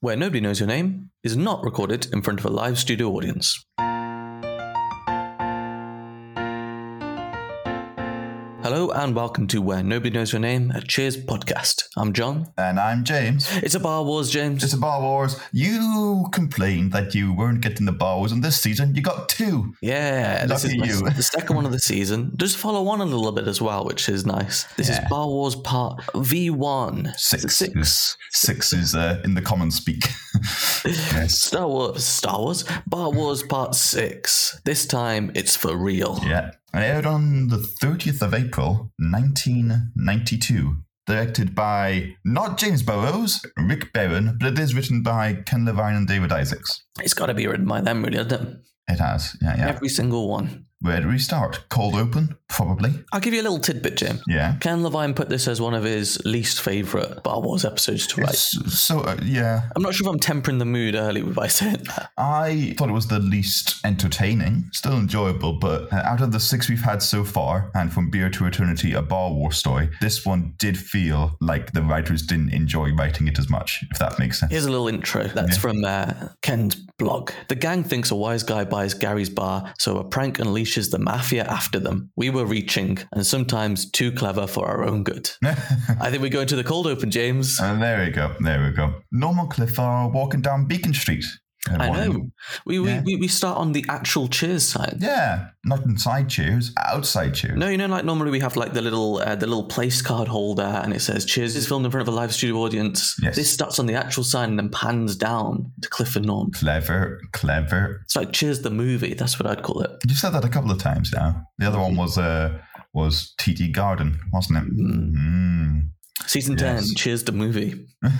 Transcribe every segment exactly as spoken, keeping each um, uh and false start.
Where Nobody Knows Your Name is not recorded in front of a live studio audience. Hello and welcome to Where Nobody Knows Your Name, a Cheers podcast. I'm John. And I'm James. It's a Bar Wars, James. It's a Bar Wars. You complained that you weren't getting the Bar Wars, and this season you got two. Yeah, this Lucky is you. the second one of the season. Just follow on a little bit as well, which is nice. This Yeah. is Bar Wars part V one. Six. Six. Six is uh, in the common speak. Yes. Star Wars, Star Wars, Bar Wars part six. This time it's for real. Yeah. It aired on the thirtieth of April, nineteen ninety-two. Directed by not James Burrows, Rick Barron, but it is written by Ken Levine and David Isaacs. It's got to be written by them, really, doesn't it? It has, yeah, yeah. Every single one. Where do we start? Cold open? Probably. I'll give you a little tidbit, Jim. Yeah. Ken Levine put this as one of his least favourite Bar Wars episodes to write. It's, so, uh, yeah. I'm not sure if I'm tempering the mood early by saying that. I thought it was the least entertaining, still enjoyable, but uh, out of the six we've had so far, and from Beer to Eternity, a Bar War story, this one did feel like the writers didn't enjoy writing it as much, if that makes sense. Here's a little intro. That's Yeah. from uh, Ken's blog. The gang thinks a wise guy buys Gary's bar, so a prank unleashes the mafia after them. We were reaching, and sometimes too clever for our own good. I think we go into the cold open, James. And there we go, there we go. Norman Cliff are walking down Beacon Street. Uh, I one- know. We, Yeah. we, we we start on the actual Cheers side. Yeah, not inside Cheers, outside Cheers. No, you know, like normally we have like the little uh, the little place card holder, and it says "Cheers is filmed in front of a live studio audience." Yes. This starts on the actual sign and then pans down to Cliff and Norm. Clever, clever. It's like Cheers the movie. That's what I'd call it. You've said that a couple of times now. The other one was uh, was T T Garden, wasn't it? Mm. Mm. Season Yes. ten. Cheers the movie.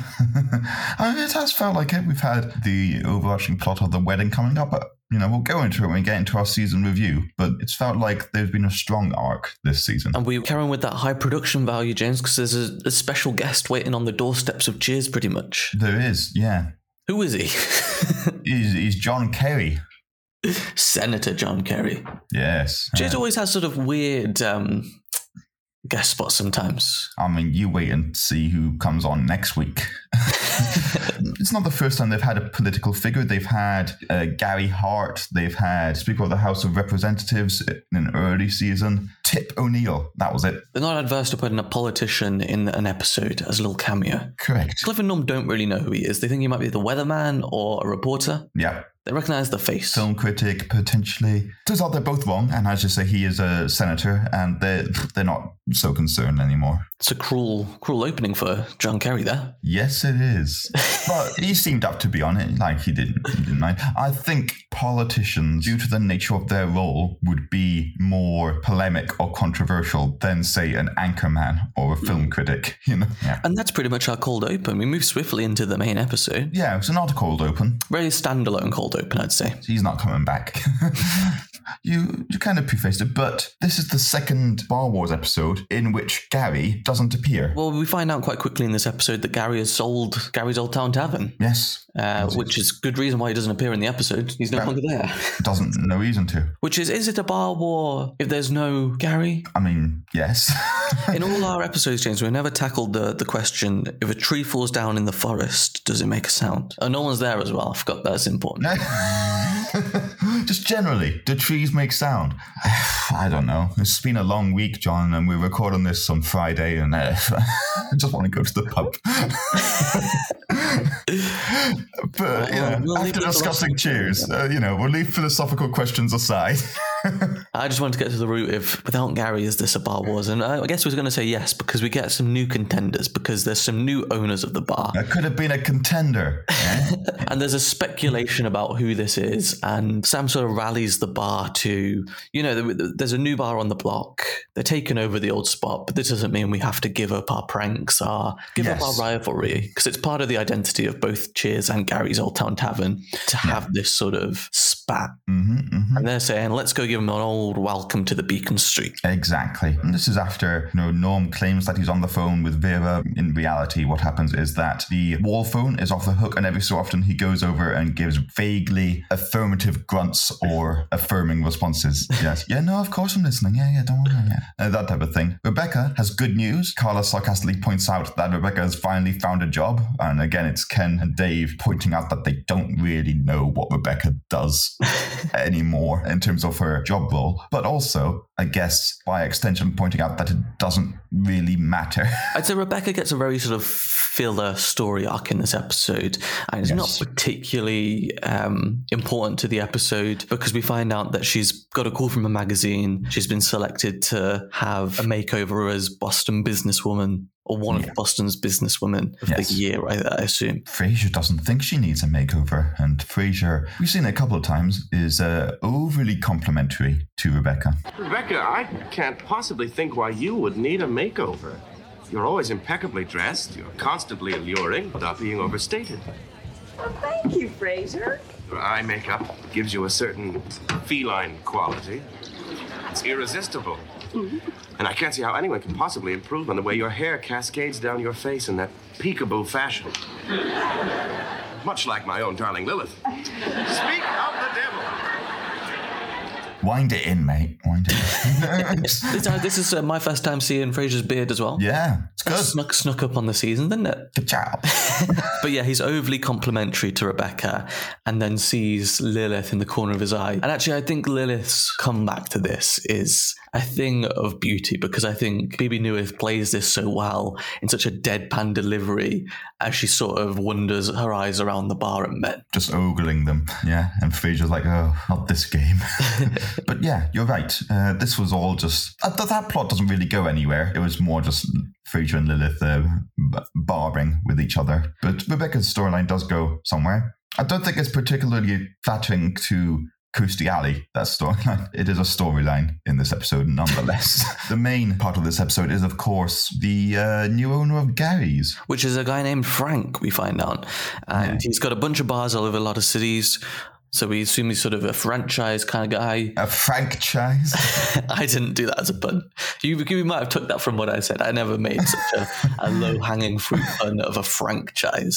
I mean, it has felt like it. We've had the overarching plot of the wedding coming up. But, you know, we'll go into it when we get into our season review. But it's felt like there's been a strong arc this season. And we carry on with that high production value, James, because there's a, a special guest waiting on the doorsteps of Cheers, pretty much. There is, yeah. Who is he? He's, he's John Kerry. Senator John Kerry. Yes. Cheers Uh, always has sort of weird um, guest spots sometimes. I mean, you wait and see who comes on next week. It's not the first time they've had a political figure. They've had uh, Gary Hart. They've had Speaker of the House of Representatives in an early season. Tip O'Neill. That was it. They're not adverse to putting a politician in an episode as a little cameo. Correct. Cliff and Norm don't really know who he is. They think he might be the weatherman or a reporter. Yeah. They recognise the face. Film critic, potentially. Turns out they're both wrong, and as you say, he is a senator, and they're, they're not so concerned anymore. It's a cruel, cruel opening for John Kerry there. Yes, it is. But he seemed up to be on it, like he didn't, he didn't mind. I think politicians, due to the nature of their role, would be more polemic or controversial than, say, an anchorman or a film critic, you know? Yeah. And that's pretty much our cold open. We move swiftly into the main episode. Yeah, it's not a cold open. Very standalone cold open, I'd say. He's not coming back. you you kind of prefaced it, but this is the second Bar Wars episode in which Gary doesn't appear. Well, we find out quite quickly in this episode that Gary has sold Gary's Old Town Tavern, Yes. uh, which is good reason why he doesn't appear in the episode. He's no Well- longer there. Doesn't, no reason to. Which is, is it a bar war if there's no Gary? I mean, yes. In all our episodes, James, we've never tackled the, the question, if a tree falls down in the forest, does it make a sound? Oh, no one's there as well. I forgot that's important. Just generally, do trees make sound? I don't know. It's been a long week, John, and we're recording this on Friday, and uh, I just want to go to the pub. But, you know, We'll leave after the discussing philosophy- cheers, uh, you know, we'll leave philosophical questions aside. I just wanted to get to the root of, without Gary, is this a bar wars? And I guess we was going to say yes, because we get some new contenders, because there's some new owners of the bar. That could have been a contender. eh? And there's a speculation about who this is, and Sam sort of rallies the bar to, you know, there- there's a new bar on the block. They're taking over the old spot, but this doesn't mean we have to give up our pranks, our give up Yes. our rivalry, because it's part of the identity of both Cheers and Gary's Old Town Tavern to have this sort of spat. hmm hmm And they're saying, let's go give him an old welcome to the Beacon Street. Exactly. And this is after, you know, Norm claims that he's on the phone with Vera. In reality, what happens is that the wall phone is off the hook, and every so often he goes over and gives vaguely affirmative grunts or affirming responses. Yes. Yeah, no, of course I'm listening. Yeah, yeah, don't worry. Yeah. Uh, that type of thing. Rebecca has good news. Carla sarcastically points out that Rebecca has finally found a job. And again, it's Ken and Dave pointing out that they don't really know what Rebecca does anymore in terms of her job role. But also, I guess, by extension, pointing out that it doesn't really matter. I'd say Rebecca gets a very sort of filler story arc in this episode, and it's yes. not particularly um, important to the episode because we find out that she's got a call from a magazine. She's been selected to have a makeover as Boston businesswoman, or one yeah. of Boston's businesswomen of yes. the year, I, I assume. Frasier doesn't think she needs a makeover, and Frasier, we've seen it a couple of times, is uh, overly complimentary to Rebecca. Rebecca, I can't possibly think why you would need a makeover. You're always impeccably dressed, you're constantly alluring without being overstated. Well, thank you, Frasier. Eye makeup gives you a certain feline quality. It's irresistible. Mm-hmm. And I can't see how anyone can possibly improve on the way your hair cascades down your face in that peekaboo fashion. Much like my own darling Lilith. Speak of the devil. Wind it in, mate. Wind it in. this, this is uh, my first time seeing Frasier's beard as well. Yeah, it's good. Snuck, snuck up on the season, didn't it? Good job. But yeah, he's overly complimentary to Rebecca and then sees Lilith in the corner of his eye. And actually, I think Lilith's comeback to this is a thing of beauty because I think Bebe Neuwirth plays this so well in such a deadpan delivery as she sort of wanders her eyes around the bar at men. Just ogling them, yeah. And Frasier's like, oh, not this game. But yeah, you're right. Uh, this was all just... Uh, that plot doesn't really go anywhere. It was more just Frasier and Lilith uh, b- barbing with each other. But Rebecca's storyline does go somewhere. I don't think it's particularly flattering to Kirstie Alley, that storyline. It is a storyline in this episode, nonetheless. The main part of this episode is, of course, the uh, new owner of Gary's. Which is a guy named Frank, we find out. And yeah. he's got a bunch of bars all over a lot of cities. So we assume he's sort of a franchise kind of guy. A franchise? I didn't do that as a pun. You, you might have took that from what I said. I never made such a, a low-hanging fruit pun of a franchise.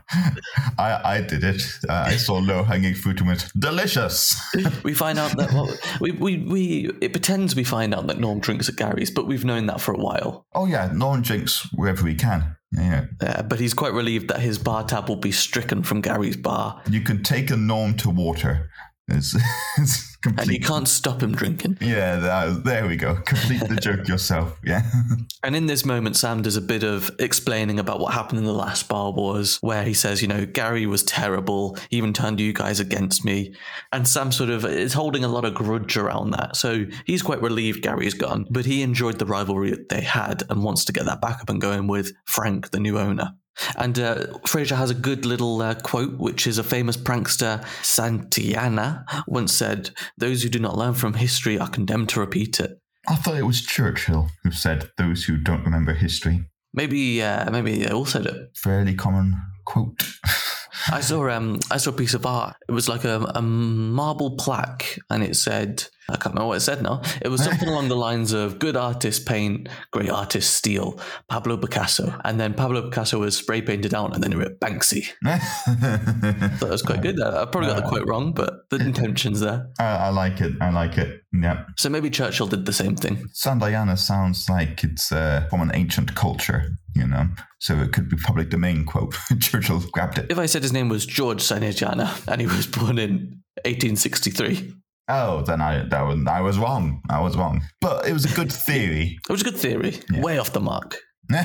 I, I did it. Uh, I saw low-hanging fruit and went, delicious. We find out that, well, we, we, we, it pretends we find out that Norm drinks at Gary's, but we've known that for a while. Oh yeah, Norm drinks wherever he can. Yeah. Uh, but he's quite relieved that his bar tab will be stricken from Gary's bar. You can take a Norm to water. It's, it's complete. And you can't stop him drinking. Yeah, that, there we go. Complete the joke yourself. Yeah. And in this moment, Sam does a bit of explaining about what happened in the last Bar Wars, where he says, you know, Gary was terrible. He even turned you guys against me. And Sam sort of is holding a lot of grudge around that. So he's quite relieved Gary's gone, but he enjoyed the rivalry that they had and wants to get that back up and going with Frank, the new owner. And uh, Frasier has a good little uh, quote, which is a famous prankster, Santayana, once said, "Those who do not learn from history are condemned to repeat it." I thought it was Churchill who said, "Those who don't remember history." Maybe, uh, maybe they all said it. Fairly common quote. I saw um, I saw a piece of art. It was like a, a marble plaque, and it said, I can't remember what it said now. It was something along the lines of "Good artists paint, great artists steal." Pablo Picasso, and then Pablo Picasso was spray painted out, and then it wrote Banksy. That was quite good. I probably got the quote wrong, but the intention's there. I, I like it. I like it. Yeah. So maybe Churchill did the same thing. Sandayana sounds like it's uh, from an ancient culture, you know. So it could be public domain quote. Churchill grabbed it. If I said his name was George Sandayana and he was born in eighteen sixty-three. Oh, then I that was I was wrong. I was wrong. But it was a good theory. It was a good theory. Yeah. Way off the mark.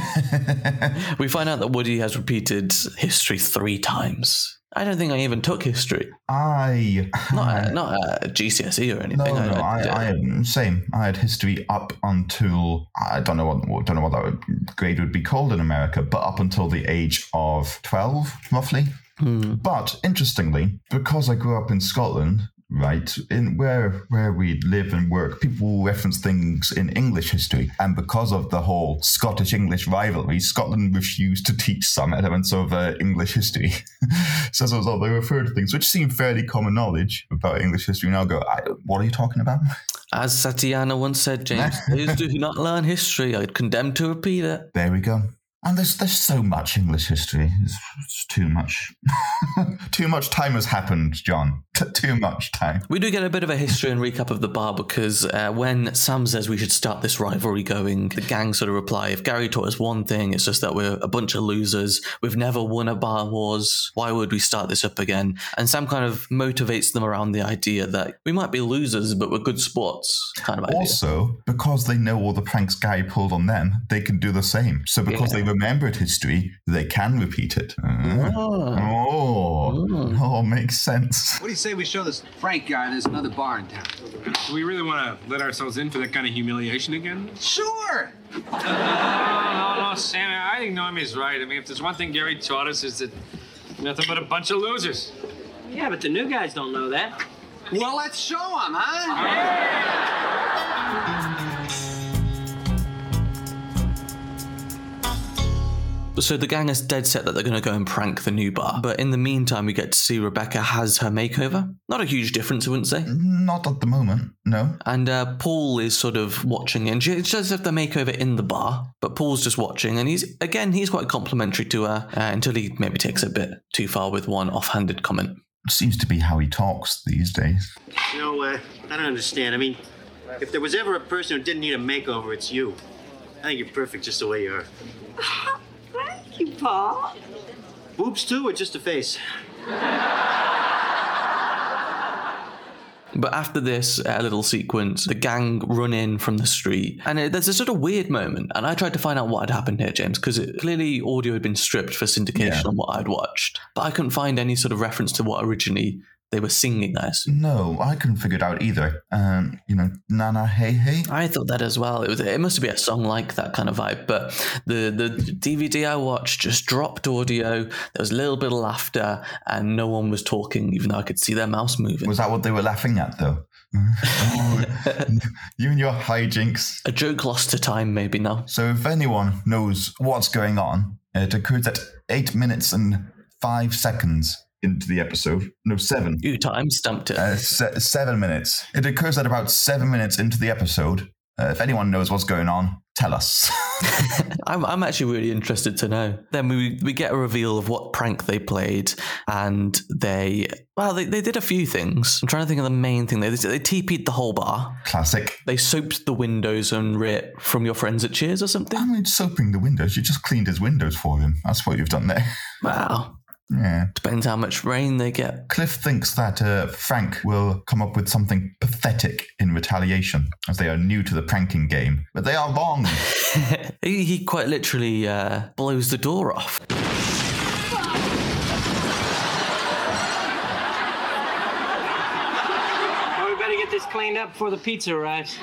We find out that Woody has repeated history three times. I don't think I even took history. I not a, not a G C S E or anything. No, no, I, I, I same. I had history up until I don't know what don't know what that grade would be called in America, but up until the age of twelve, roughly. Hmm. But interestingly, because I grew up in Scotland, right, in where where we live and work, people reference things in English history, and because of the whole Scottish-English rivalry, Scotland refused to teach some elements of uh, English history. So as a result, they refer to things which seem fairly common knowledge about English history. And I'll go, I, what are you talking about? As Satiana once said, James, those who do not learn history are condemned to repeat it. There we go. And there's there's so much English history. It's, it's too much. Too much time has happened, John. T- too much time. We do get a bit of a history and recap of the bar because uh, when Sam says we should start this rivalry going, the gang sort of reply, if Gary taught us one thing, it's just that we're a bunch of losers. We've never won a bar wars. Why would we start this up again? And Sam kind of motivates them around the idea that we might be losers, but we're good sports kind of idea. Also, because they know all the pranks Gary pulled on them, they can do the same. So because yeah. they remembered history, they can repeat it. Uh, oh. Oh. oh, makes sense. What do you say we show this Frank guy there's another bar in town? Do we really want to let ourselves in for that kind of humiliation again? Sure! no, no, no, Sam, I think Normie's right. I mean, if there's one thing Gary taught us is that nothing but a bunch of losers. Yeah, but the new guys don't know that. Well, let's show them, huh? Yeah. So the gang is dead set that they're going to go and prank the new bar. But in the meantime, we get to see Rebecca has her makeover. Not a huge difference, I wouldn't say. Not at the moment, no. And uh, Paul is sort of watching, and she does have the makeover in the bar, but Paul's just watching, and he's, again, he's quite complimentary to her uh, until he maybe takes a bit too far with one offhanded comment. Seems to be how he talks these days. You know, uh, I don't understand. I mean, if there was ever a person who didn't need a makeover, it's you. I think you're perfect just the way you are. Thank you, Paul. Boobs, too, or just a face? But after this uh, little sequence, the gang run in from the street, and it, there's a sort of weird moment, and I tried to find out what had happened here, James, because clearly audio had been stripped for syndication yeah. on what I'd watched, but I couldn't find any sort of reference to what originally they were singing, I assume. No, I couldn't figure it out either. Um, you know, Nana Hey Hey. I thought that as well. It was. It must be a song like that kind of vibe. But the the D V D I watched just dropped audio. There was a little bit of laughter, and no one was talking, even though I could see their mouse moving. Was that what they were laughing at, though? Oh, you and your hijinks. A joke lost to time, maybe now. So if anyone knows what's going on, it occurs at eight minutes and five seconds. Into the episode. No, seven. You time stamped it. Uh, se- seven minutes. It occurs at about seven minutes into the episode. Uh, if anyone knows what's going on, tell us. I'm, I'm actually really interested to know. Then we we get a reveal of what prank they played, and they, well, they, they did a few things. I'm trying to think of the main thing. They, they T P'd the whole bar. Classic. They soaped the windows and writ from your friends at Cheers or something. I mean, soaping the windows. You just cleaned his windows for him. That's what you've done there. Wow. Yeah. Depends how much rain they get. Cliff thinks that uh, Frank will come up with something pathetic in retaliation, as they are new to the pranking game. But they are wrong. he, he quite literally uh, blows the door off. Well, we better get this cleaned up before the pizza arrives.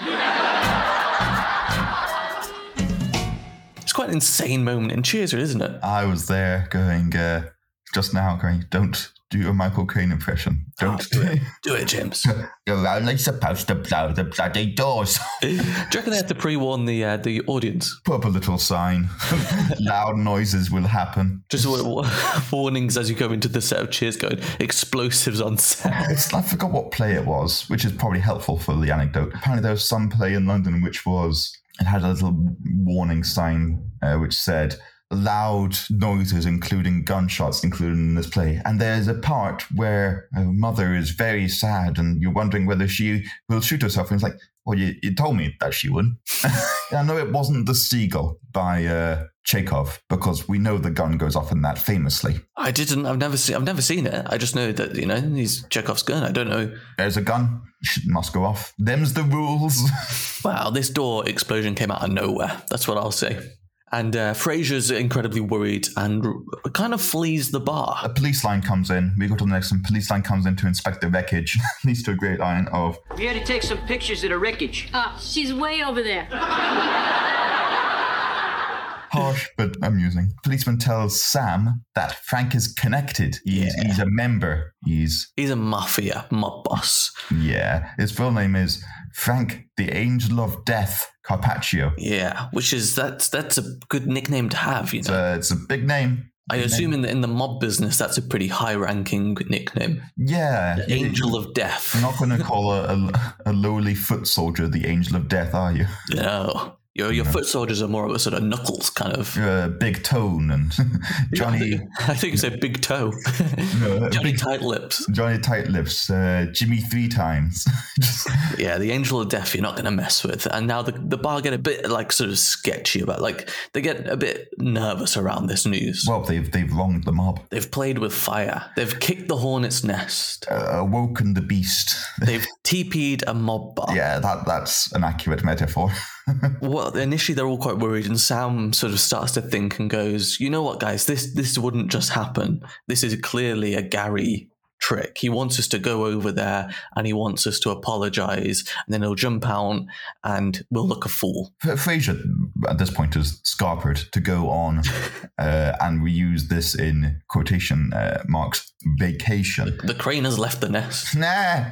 It's quite an insane moment in Cheers, isn't it? I was there going... Uh, Just now, going, don't do a Michael Caine impression. Don't oh, do it. Do it, James. You're only supposed to blow the bloody doors. Do you reckon they have to pre-warn the uh, the audience? Put up a little sign. Loud noises will happen. Just w- w- warnings as you go into the set of Cheers going, explosives on set. It's, I forgot what play it was, which is probably helpful for the anecdote. Apparently there was some play in London which was, it had a little warning sign uh, which said, loud noises, including gunshots, included in this play. And there's a part where a mother is very sad and you're wondering whether she will shoot herself. And it's like, well, you, you told me that she would. I know it wasn't The Seagull by uh, Chekhov, because we know the gun goes off in that famously. I didn't, I've never seen, I've never seen it. I just know that, you know, he's Chekhov's gun. I don't know. There's a gun. It must go off. Them's the rules. Wow, this door explosion came out of nowhere. That's what I'll say. And uh, Frasier's incredibly worried and r- kind of flees the bar. A police line comes in. We go to the next one. Police line comes in to inspect the wreckage. Leads to a great line of... We had to take some pictures of the wreckage. Ah, uh, she's way over there. Harsh, but amusing. Policeman tells Sam that Frank is connected. He's, yeah. he's a member. He's... He's a mafia mob boss. Yeah. His full name is Frank the Angel of Death Carpaccio. Yeah, which is, that's that's a good nickname to have, you know. It's a, it's a big name. I assume in the, in the mob business, that's a pretty high-ranking nickname. Yeah. The Angel of Death. You're not going to call a, a, a lowly foot soldier the Angel of Death, are you? No. Your your foot soldiers are more of a sort of Knuckles kind of. Uh, Big Tone and Johnny. Yeah, I think you said Big Toe. No, Johnny big, Tight Lips. Johnny Tight Lips. Uh, Jimmy Three Times. Yeah, the Angel of Death you're not going to mess with. And now the, the bar get a bit like sort of sketchy about, like, they get a bit nervous around this news. Well, they've, they've wronged the mob. They've played with fire. They've kicked the hornet's nest. Uh, awoken the beast. They've T P'd a mob bar. Yeah, that that's an accurate metaphor. Well, initially they're all quite worried, and Sam sort of starts to think and goes, you know what, guys, this this wouldn't just happen. This is clearly a Gary trick. He wants us to go over there and he wants us to apologize, and then he'll jump out and we'll look a fool. Frasier, at this point, is scarpered to go on, uh, and we use this in quotation uh, marks, vacation. The crane has left the nest. Nah!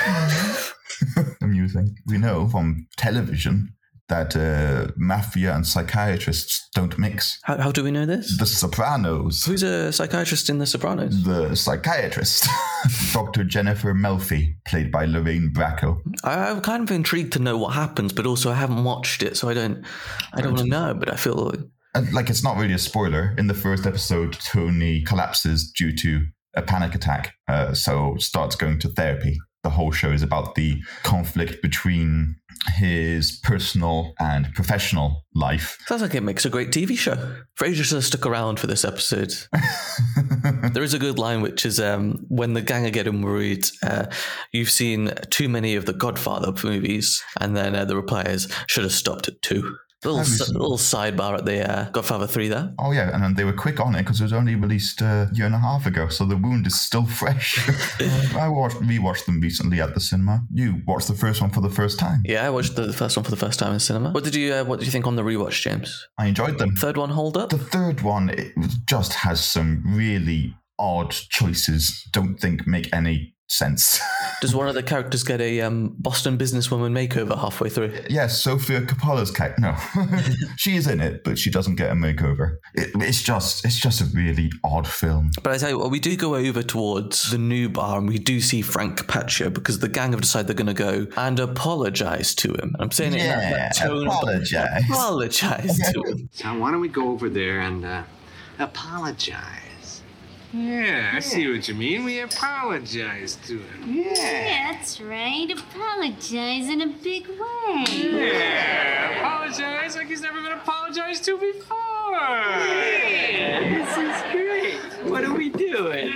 Amusing. We know from television that uh, mafia and psychiatrists don't mix. How, how do we know this? The Sopranos. Who's a psychiatrist in The Sopranos? The psychiatrist. Doctor Jennifer Melfi, played by Lorraine Bracco. I, I'm kind of intrigued to know what happens, but also I haven't watched it, so I don't I don't want to know, but I feel like... And, like, it's not really a spoiler. In the first episode, Tony collapses due to a panic attack, uh, so starts going to therapy. The whole show is about the conflict between his personal and professional life. Sounds like it makes a great T V show. Frasier should have stuck around for this episode. There is a good line, which is um, when the gang are getting worried, uh, you've seen too many of the Godfather movies, and then uh, the reply is, should have stopped at two. Little, s- little sidebar at the uh, Godfather three there. Oh, yeah, and then they were quick on it because it was only released uh, a year and a half ago, so the wound is still fresh. I watched, rewatched them recently at the cinema. You watched the first one for the first time. Yeah, I watched the first one for the first time in cinema. What did you uh, What did you think on the rewatch, James? I enjoyed them. Third one hold up? The third one, it just has some really odd choices. Don't think make any sense. Does one of the characters get a um, Boston businesswoman makeover halfway through? Yes, Sofia Coppola's character. No, she is in it, but she doesn't get a makeover. It, it's just, it's just a really odd film. But I tell you what, we do go over towards the new bar, and we do see Frank Capaccio because the gang have decided they're going to go and apologize to him. I'm saying it Yeah, in that, that tone. apologize. Apologize to him. So why don't we go over there and uh, apologize? Yeah, I see what you mean. We apologize to him. Yeah, that's right. Apologize in a big way. Yeah, apologize like he's never been apologized to before. This is great. What are we doing?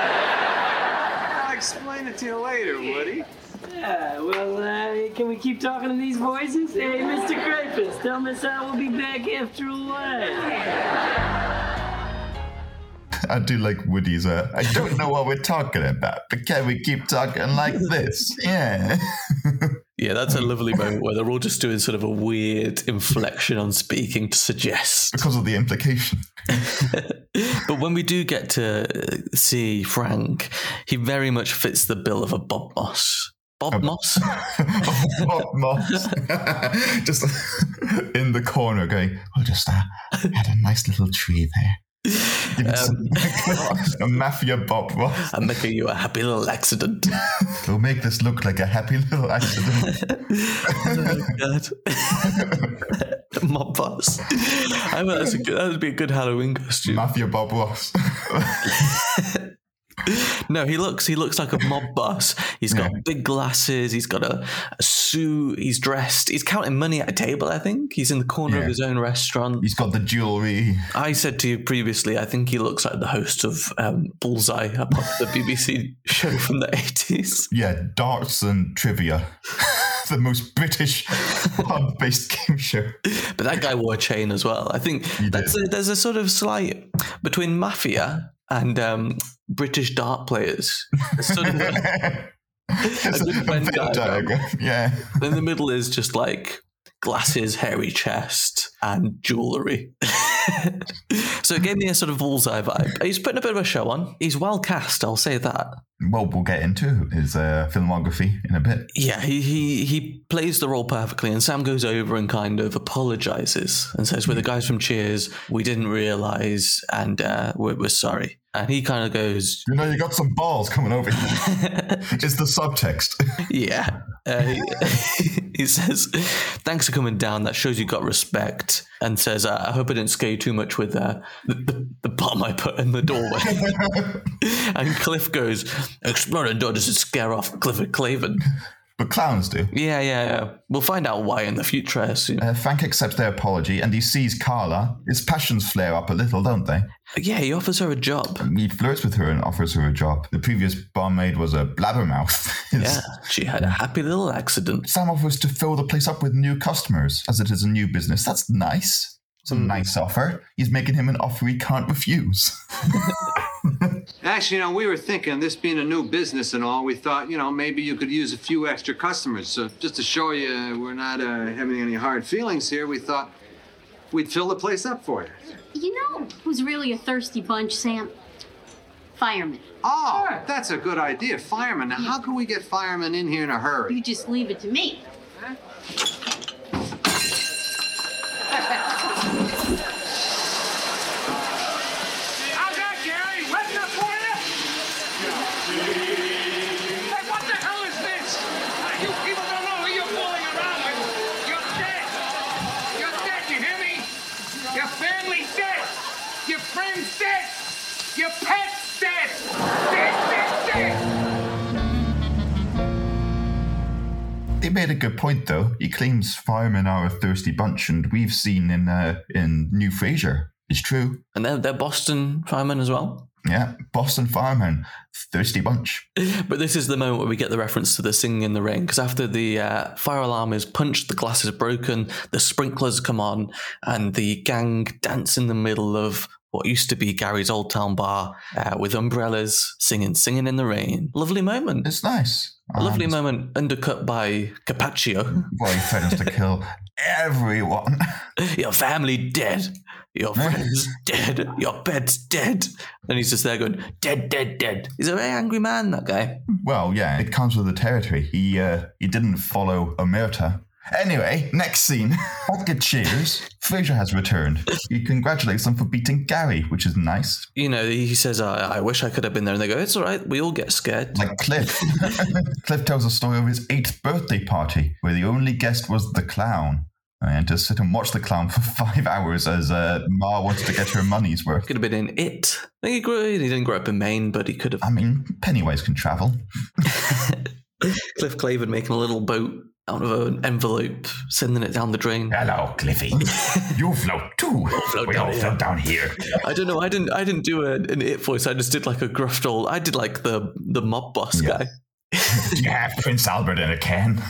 I'll explain it to you later, Woody. Yeah, well, uh, can we keep talking to these voices? Hey, Mister Krapus, tell Miss Al we'll be back after a while. I do like Woody's, uh, I don't know what we're talking about, but can we keep talking like this? Yeah. Yeah, that's a lovely moment where they're all just doing sort of a weird inflection on speaking to suggest. Because of the implication. But when we do get to see Frank, he very much fits the bill of a Bob Moss. Bob um, Moss? Bob Moss. Just in the corner going, oh, just uh, had a nice little tree there. Um, a mafia Bob Ross. I'm making you a happy little accident. We'll make this look like a happy little accident. Oh, God. Mob Boss. I mean, that's a good, that would be a good Halloween costume. Mafia Bob Ross. No, he looks he looks like a mob boss. He's got yeah. big glasses. He's got a, a suit. He's dressed. He's counting money at a table, I think. He's in the corner yeah. of his own restaurant. He's got the jewelry. I said to you previously, I think he looks like the host of um, Bullseye, a popular B B C show from the eighties. Yeah, darts and trivia. The most British pub-based game show. But that guy wore a chain as well. I think that's a, there's a sort of slight between Mafia and um, British dart players. Sort of a, a good Venn diagram. Yeah. In the middle is just like glasses, hairy chest, and jewellery. So it gave me a sort of bullseye vibe. He's putting a bit of a show on. He's well cast, I'll say that. Well, we'll get into his uh, filmography in a bit. Yeah, he, he he plays the role perfectly, and Sam goes over and kind of apologizes and says, we're the guys from Cheers, we didn't realize, and uh, we're, we're sorry. And he kind of goes, you know, you got some balls coming over here. It's the subtext. Yeah. Uh, he, he says, thanks for coming down. That shows you got respect. And says, uh, I hope I didn't scare you too much with uh, the, the, the bomb I put in the doorway. And Cliff goes, exploding door doesn't scare off Clifford Clavin. But clowns do. Yeah, yeah, yeah. We'll find out why in the future, I assume. Uh, Frank accepts their apology and he sees Carla. His passions flare up a little, don't they? Yeah, he offers her a job. He flirts with her and offers her a job. The previous barmaid was a blabbermouth. Yeah, she had a happy little accident. Sam offers to fill the place up with new customers, as it is a new business. That's nice. It's a mm. nice offer. He's making him an offer he can't refuse. Actually, you know, we were thinking, this being a new business and all, we thought, you know, maybe you could use a few extra customers. So just to show you we're not uh, having any hard feelings here, we thought we'd fill the place up for you. You know who's really a thirsty bunch, Sam? Firemen. Oh, sure. That's a good idea. Firemen. Now, how can we get firemen in here in a hurry? You just leave it to me. Huh? Your pet's dead! Dead, dead, dead! They made a good point, though. He claims firemen are a thirsty bunch, and we've seen in uh, in New Frasier. It's true. And they're, they're Boston firemen as well? Yeah, Boston firemen. Thirsty bunch. But this is the moment where we get the reference to the singing in the rain, because after the uh, fire alarm is punched, the glass is broken, the sprinklers come on, and the gang dance in the middle of what used to be Gary's Old Town Bar uh, with umbrellas, singing, singing in the rain. Lovely moment. It's nice. A lovely and moment undercut by Carpaccio. Well, he threatens to kill everyone. Your family dead. Your friends dead. Your pet's dead. And he's just there going, dead, dead, dead. He's a very angry man, that guy. Well, yeah, it comes with the territory. He uh, he didn't follow Omerta. Anyway, next scene. Back at Cheers, Frasier has returned. He congratulates them for beating Gary, which is nice. You know, he says, I, I wish I could have been there. And they go, it's all right, we all get scared. Like Cliff. Cliff tells a story of his eighth birthday party, where the only guest was the clown. And to sit and watch the clown for five hours as uh, Ma wants to get her money's worth. Could have been in It. I think he, grew, he didn't grow up in Maine, but he could have. I mean, Pennywise can travel. Cliff Clavin making a little boat out of an envelope, sending it down the drain. Hello, Cliffy. You float too. float we down all here. float down here. I don't know. I didn't. I didn't do a, an It voice. I just did like a gruff old. I did like the the mob boss yeah. guy. You have Prince Albert in a can.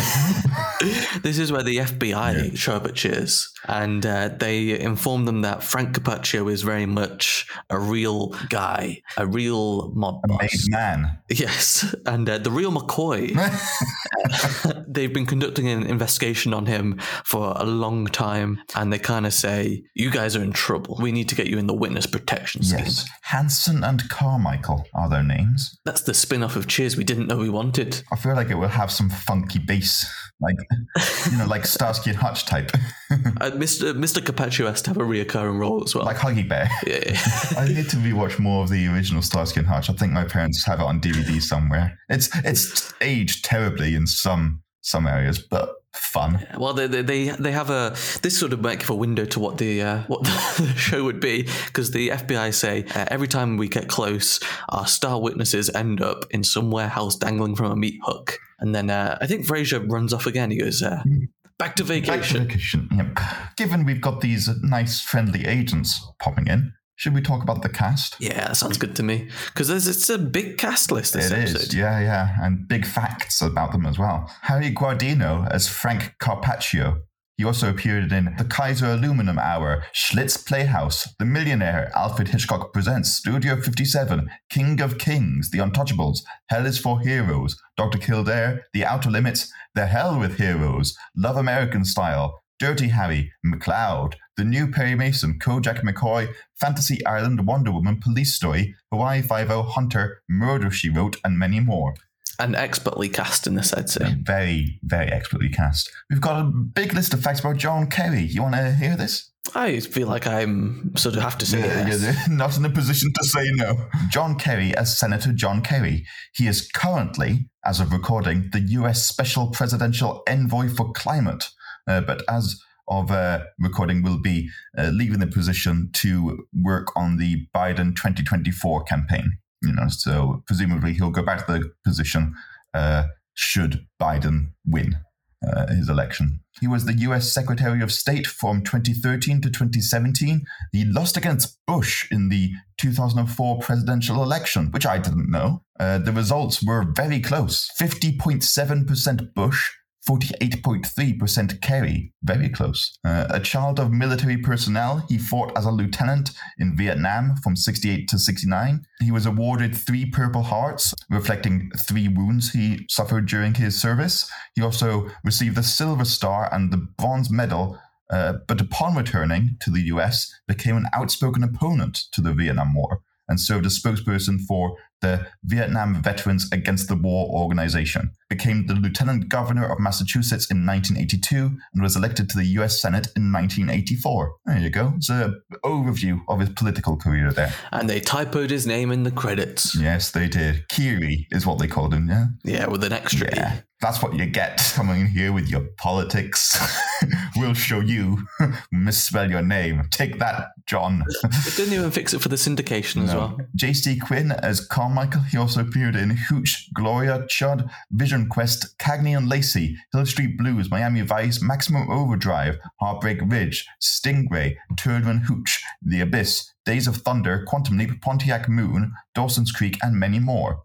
This is where the F B I yeah. show up at Cheers, and uh, they inform them that Frank Carpaccio is very much a real guy, a real mob a boss. made man. Yes, and uh, the real McCoy. uh, they've been conducting an investigation on him for a long time, and they kind of say, "You guys are in trouble. We need to get you in the witness protection scheme." Yes, Hanson and Carmichael are their names. That's the spin-off of Cheers we didn't know we wanted. I feel like it will have some funky bass, like, you know, like Starsky and Hutch type. uh, Mister Mister Carpaccio has to have a reoccurring role as well. Like Huggy Bear. Yeah, yeah. I need to rewatch more of the original Starsky and Hutch. I think my parents have it on D V D somewhere. It's it's aged terribly in some some areas, but fun. Well, they they they have a this sort of make a window to what the uh, what the show would be, because the F B I say uh, every time we get close, our star witnesses end up in some warehouse dangling from a meat hook, and then uh, I think Frasier runs off again. He goes, uh, "Back to vacation." Back to vacation. Yep. Given we've got these nice, friendly agents popping in, should we talk about the cast? Yeah, that sounds good to me. Because it's a big cast list this it episode. Is, yeah, yeah. And big facts about them as well. Harry Guardino as Frank Carpaccio. He also appeared in The Kaiser Aluminum Hour, Schlitz Playhouse, The Millionaire, Alfred Hitchcock Presents, Studio fifty-seven, King of Kings, The Untouchables, Hell is for Heroes, Doctor Kildare, The Outer Limits, The Hell with Heroes, Love American Style, Dirty Harry, McLeod, The New Perry Mason, Kojak McCoy, Fantasy Island, Wonder Woman, Police Story, Hawaii Five-O, Hunter, Murder, She Wrote, and many more. And expertly cast in this, I'd say. Very, very expertly cast. We've got a big list of facts about John Kerry. You want to hear this? I feel like I'm sort of have to say yeah, yes. You're not in a position to say no. John Kerry as Senator John Kerry. He is currently, as of recording, the U S Special Presidential Envoy for Climate. Uh, but as of uh, recording, will be uh, leaving the position to work on the Biden twenty twenty-four campaign. You know, so presumably he'll go back to the position uh, should Biden win uh, his election. He was the U S Secretary of State from twenty thirteen to twenty seventeen. He lost against Bush in the two thousand four presidential election, which I didn't know. Uh, the results were very close. fifty point seven percent Bush, forty-eight point three percent Kerry. Very close. Uh, a child of military personnel, he fought as a lieutenant in Vietnam from sixty-eight to sixty-nine. He was awarded three Purple Hearts, reflecting three wounds he suffered during his service. He also received the Silver Star and the Bronze Medal, uh, but upon returning to the U S, became an outspoken opponent to the Vietnam War and served as spokesperson for the Vietnam Veterans Against the War organization, became the Lieutenant Governor of Massachusetts in nineteen eighty-two, and was elected to the U S Senate in nineteen eighty-four. There you go. It's an overview of his political career there. And they typoed his name in the credits. Yes, they did. Kiri is what they called him, yeah? Yeah, with an extra yeah. E. That's what you get coming in here with your politics. We'll show you. Misspell your name. Take that, John. It didn't even fix it for the syndication no. as well. J C Quinn as Carmichael. He also appeared in Hooch, Gloria, Chud, Vision Quest, Cagney and Lacey, Hill Street Blues, Miami Vice, Maximum Overdrive, Heartbreak Ridge, Stingray, Turd and Hooch, The Abyss, Days of Thunder, Quantum Leap, Pontiac Moon, Dawson's Creek, and many more.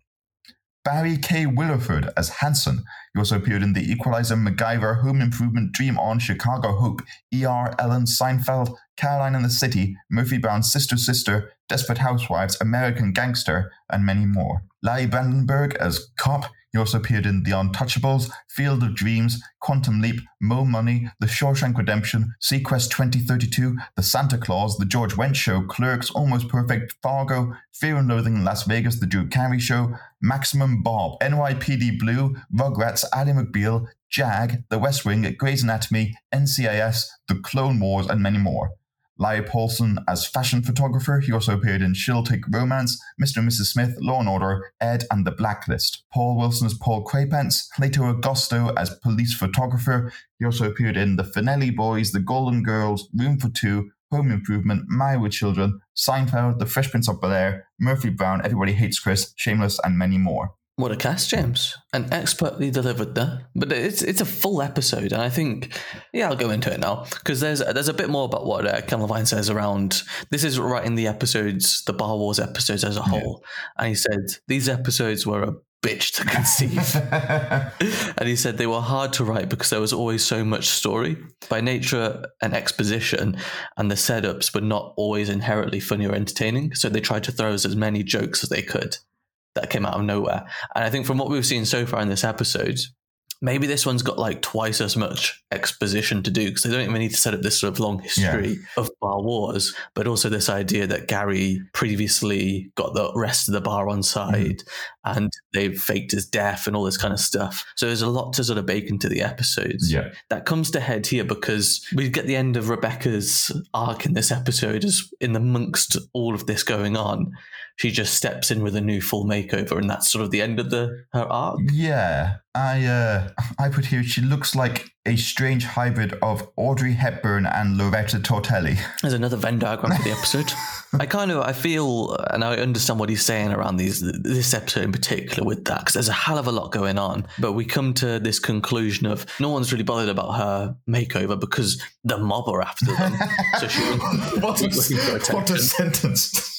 Barry K. Williford as Hanson. He also appeared in The Equalizer, MacGyver, Home Improvement, Dream On, Chicago Hope, E R, Ellen, Seinfeld, Caroline in the City, Murphy Brown's Sister Sister, Desperate Housewives, American Gangster, and many more. Larry Brandenburg as Cop. He also appeared in The Untouchables, Field of Dreams, Quantum Leap, Mo Money, The Shawshank Redemption, Sequest twenty thirty-two, The Santa Claus, The George Wendt Show, Clerks, Almost Perfect, Fargo, Fear and Loathing in Las Vegas, The Drew Carey Show, Maximum Bob, N Y P D Blue, Rugrats, Ally McBeal, Jag, The West Wing, Grey's Anatomy, N C I S, The Clone Wars, and many more. Larry Paulson as fashion photographer. He also appeared in She'll Take Romance, Mister and Missus Smith, Law and Order, Ed, and The Blacklist. Paul Wilson as Paul Crapence, Cleto Augusto as police photographer. He also appeared in The Finelli Boys, The Golden Girls, Room for Two, Home Improvement, Married with Children, Seinfeld, The Fresh Prince of Bel-Air, Murphy Brown, Everybody Hates Chris, Shameless, and many more. What a cast, James. And expertly delivered there. But it's it's a full episode, and I think, yeah, I'll go into it now, because there's there's a bit more about what uh, Ken Levine says around, this is writing the episodes, the Bar Wars episodes as a whole, yeah. And he said, these episodes were a bitch to conceive. And he said they were hard to write because there was always so much story. By nature and exposition, and the setups were not always inherently funny or entertaining, so they tried to throw us as many jokes as they could that came out of nowhere. And I think from what we've seen so far in this episode, maybe this one's got like twice as much exposition to do, because they don't even need to set up this sort of long history yeah. of Bar Wars, but also this idea that Gary previously got the rest of the bar on side, mm. and they've faked his death and all this kind of stuff. So there's a lot to sort of bake into the episodes. Yeah. That comes to head here because we get the end of Rebecca's arc in this episode, as in amongst all of this going on, she just steps in with a new full makeover, and that's sort of the end of the her arc. Yeah, I uh, I put here, she looks like a strange hybrid of Audrey Hepburn and Loretta Tortelli. There's another Venn diagram for the episode. I kind of, I feel, and I understand what he's saying around these this episode in particular with that, because there's a hell of a lot going on. But we come to this conclusion of no one's really bothered about her makeover because the mob are after them. So she what, a, what a sentence.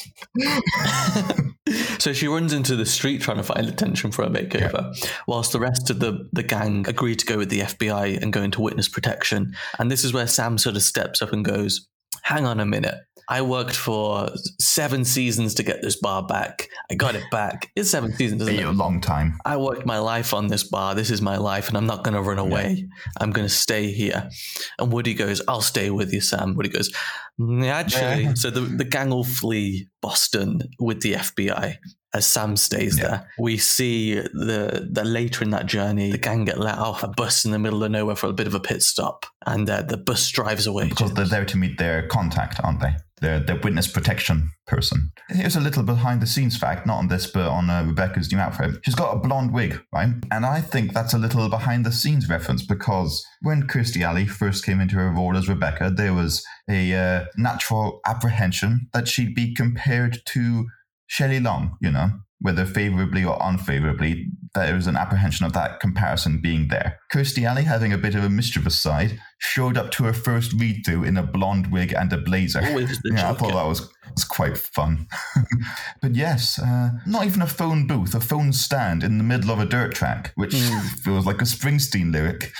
So she runs into the street trying to find attention for a makeover, yeah. whilst the rest of the, the gang agree to go with the F B I and go into witness protection. And this is where Sam sort of steps up and goes, hang on a minute. I worked for seven seasons to get this bar back. I got it back. It's seven seasons, isn't it? A long time. I worked my life on this bar. This is my life, and I'm not going to run away. Yeah. I'm going to stay here. And Woody goes, I'll stay with you, Sam. Woody goes, actually, yeah. So the, the gang will flee Boston with the F B I. As Sam stays yeah. there, we see the the later in that journey, the gang get let off a bus in the middle of nowhere for a bit of a pit stop, and uh, the bus drives away. Because they're there to meet their contact, aren't they? Their, their witness protection person. Here's a little behind the scenes fact, not on this, but on uh, Rebecca's new outfit. She's got a blonde wig, right? And I think that's a little behind the scenes reference, because when Kirstie Alley first came into her role as Rebecca, there was a uh, natural apprehension that she'd be compared to Shelley Long, you know, whether favorably or unfavorably, there was an apprehension of that comparison being there. Kirstie Alley, having a bit of a mischievous side, showed up to her first read-through in a blonde wig and a blazer. Yeah, I thought that was, was quite fun. But yes, uh, not even a phone booth, a phone stand in the middle of a dirt track, which mm. feels like a Springsteen lyric.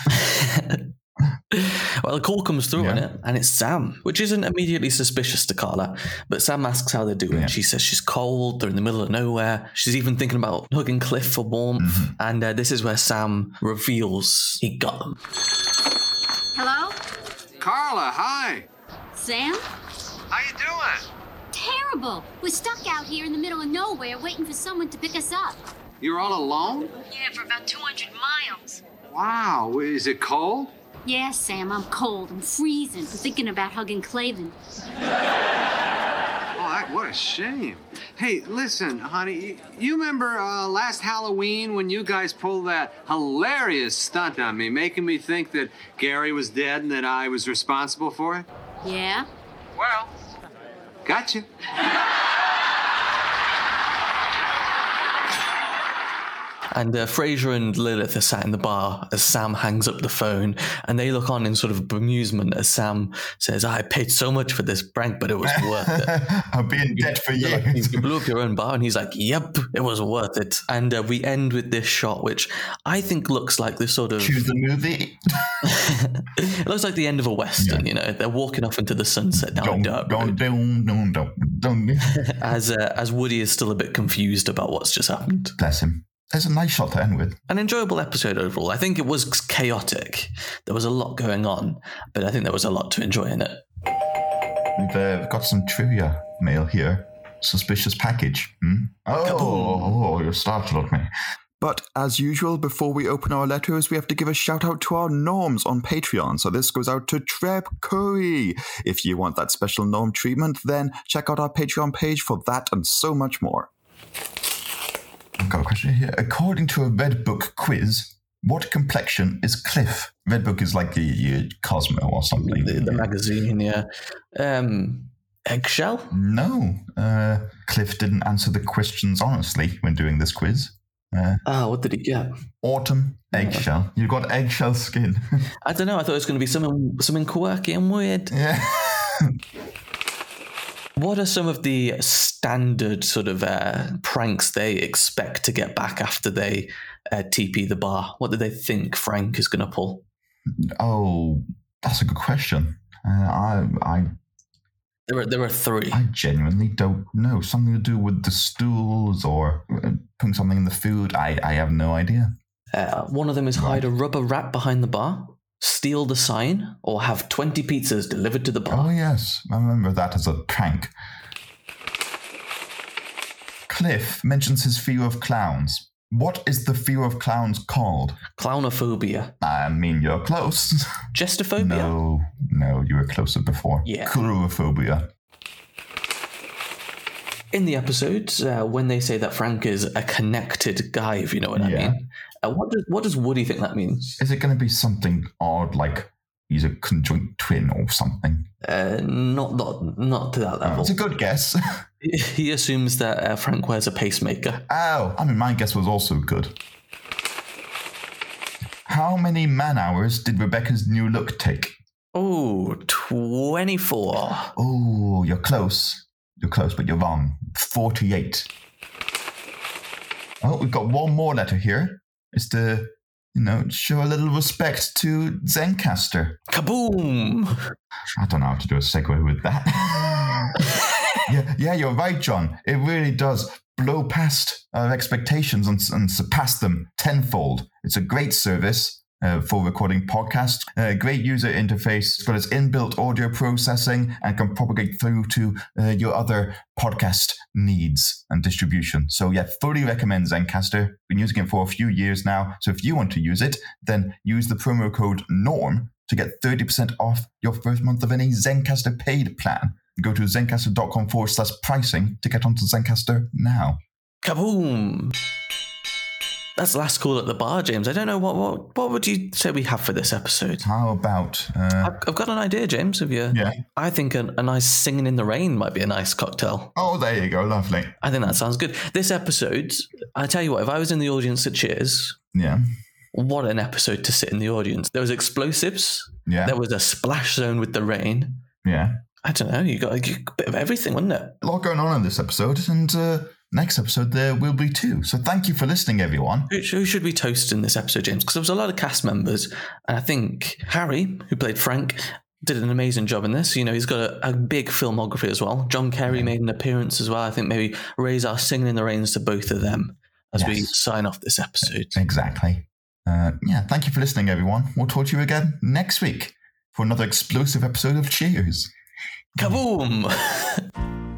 Well, the call comes through yeah. on it, and it's Sam, which isn't immediately suspicious to Carla. But Sam asks how they're doing. Yeah. She says she's cold, they're in the middle of nowhere. She's even thinking about hugging Cliff for warmth. Mm-hmm. And uh, this is where Sam reveals he got them. Hello? Carla, hi. Sam? How you doing? Terrible. We're stuck out here in the middle of nowhere waiting for someone to pick us up. You're all alone? Yeah, for about two hundred miles. Wow. Is it cold? Yeah, Sam, I'm cold. I'm freezing. I'm thinking about hugging Clavin. Oh, that, what a shame. Hey, listen, honey, you remember uh, last Halloween when you guys pulled that hilarious stunt on me, making me think that Gary was dead and that I was responsible for it? Yeah? Well, gotcha. And uh, Fraser and Lilith are sat in the bar as Sam hangs up the phone, and they look on in sort of bemusement as Sam says, I paid so much for this prank, but it was worth it. I'll be in debt for you. You blew up your own bar, and he's like, yep, it was worth it. And uh, we end with this shot, which I think looks like this sort of... Choose the movie. It looks like the end of a Western, yeah. You know. They're walking off into the sunset down don't, a dirt don't, don't, don't, don't, don't. As, uh, as Woody is still a bit confused about what's just happened. Bless him. There's a nice shot to end with. An enjoyable episode overall. I think it was chaotic. There was a lot going on, but I think there was a lot to enjoy in it. We've uh, got some trivia mail here. Suspicious package. Hmm? Oh, oh, you're startled me. But as usual, before we open our letters, we have to give a shout out to our norms on Patreon. So this goes out to Treb Curry. If you want that special norm treatment, then check out our Patreon page for that and so much more. I've got a question here. According to a Red Book quiz, what complexion is Cliff? Red Book is like the uh, Cosmo or something. The, the magazine, yeah. Um, eggshell? No. Uh, Cliff didn't answer the questions honestly when doing this quiz. Uh, ah, what did he get? Autumn, eggshell. Yeah. You've got eggshell skin. I don't know. I thought it was going to be something, something quirky and weird. Yeah. What are some of the standard sort of uh, pranks they expect to get back after they uh, T P the bar? What do they think Frank is going to pull? Oh, that's a good question. Uh, I, I, there are there are three. I genuinely don't know. Something to do with the stools or putting something in the food. I, I have no idea. Uh, one of them is hide a rubber rat behind the bar, steal the sign, or have twenty pizzas delivered to the bar. Oh, yes. I remember that as a prank. Cliff mentions his fear of clowns. What is the fear of clowns called? Clownophobia. I mean, you're close. Gestophobia? No, no, you were closer before. Yeah. Coulrophobia. In the episode, uh, when they say that Frank is a connected guy, if you know what I Yeah. mean, uh, what does what does Woody think that means? Is it going to be something odd, like he's a conjoint twin or something? Uh, not not not to that Oh, level. it's a good guess. He assumes that uh, Frank wears a pacemaker. Oh, I mean, my guess was also good. How many man hours did Rebecca's new look take? Oh, twenty-four. Oh, you're close. You're close, but you're wrong. forty-eight. Oh, we've got one more letter here. It's to, you know, show a little respect to Zencastr. Kaboom! I don't know how to do a segue with that. yeah, yeah, you're right, John. It really does blow past our expectations and, and surpass them tenfold. It's a great service. Uh, for recording podcasts, a uh, great user interface, as well as inbuilt audio processing, and can propagate through to uh, your other podcast needs and distribution. So yeah, fully recommend Zencastr. Been using it for a few years now. So if you want to use it, then use the promo code NORM to get thirty percent off your first month of any Zencastr paid plan. Go to zencastr.com forward slash pricing to get onto Zencastr now. Kaboom! That's last call at the bar, James. I don't know, what what what would you say we have for this episode? How about... Uh, I've, I've got an idea, James, of you. Yeah. I think a, a nice Singing in the Rain might be a nice cocktail. Oh, there you go. Lovely. I think that sounds good. This episode, I tell you what, if I was in the audience at Cheers... Yeah. What an episode to sit in the audience. There was explosives. Yeah. There was a splash zone with the rain. Yeah. I don't know. You got a bit of everything, wasn't it? A lot going on in this episode, and... Uh... Next episode, there will be two. So thank you for listening, everyone. Who, who should we toast in this episode, James? Because there was a lot of cast members. And I think Harry, who played Frank, did an amazing job in this. You know, he's got a, a big filmography as well. John Kerry yeah. made an appearance as well. I think maybe raise our Singing in the Rains to both of them as yes. we sign off this episode. Exactly. Uh, yeah, thank you for listening, everyone. We'll talk to you again next week for another explosive episode of Cheers. Kaboom!